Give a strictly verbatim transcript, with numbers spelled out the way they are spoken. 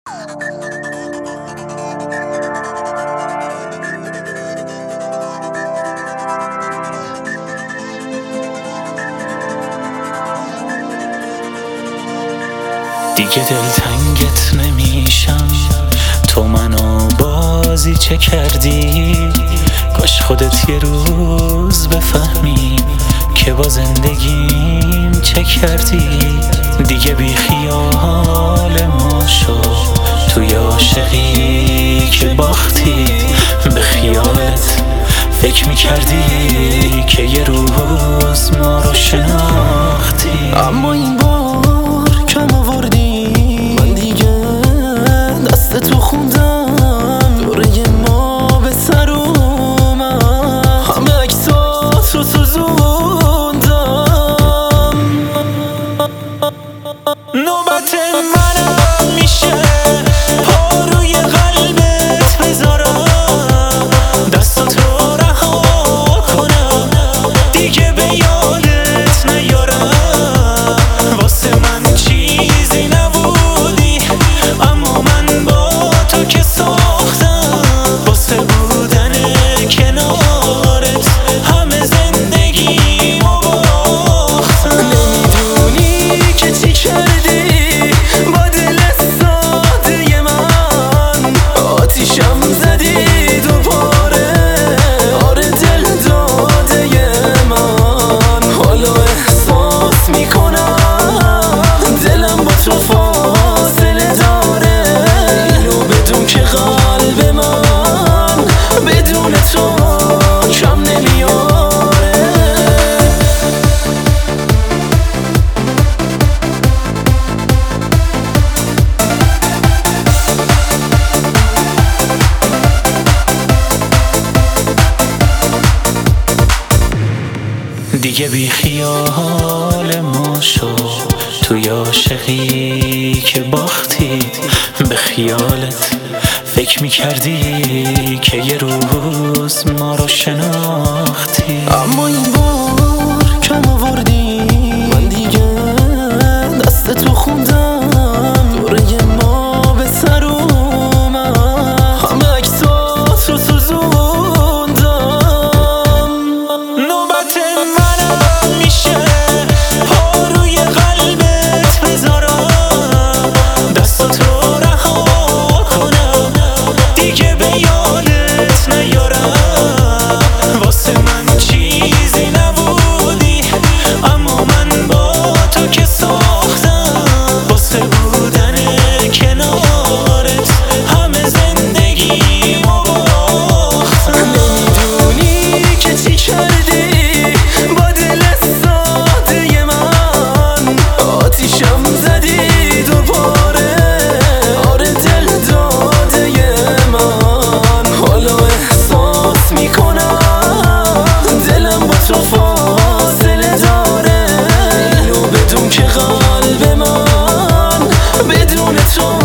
دیگه دلتنگت نمیشم، تو منو بازی چه کردی؟ کاش خودت یه روز بفهمی که با زندگیم چه کردی. دیگه بی خیال ما شو، توی عاشقی که باختی. به خیالت فکر میکردی که یه روز ما رو شناختی، اما این بار کم آوردی. من دیگه دست تو خوندم، دوره ما به سر اومد، همه عکسات رو سوزوندم. نوبت منم میشه پا روی قلبت بذارم، دستاتو رها کنم، دیگه به یادت نیارم. واسه من چیزی نبودی، اما من با تو که ساختم. واسه بودن کنارت همه زندگیمو باختم. نمیدونی که چی کردی با دل ساده من، آتیشم زدی دوباره. آره دل داده من، حالا احساس میکنم دلم با تو فاصله داره. اینو بدون که قلب من بدون تو کم نمیاره. دیگه بی خیال ما شو، توی عاشقی که باختی. به خیالت فکر میکردی که یه روز ما رو شناختی، اما این بار کم آوردی.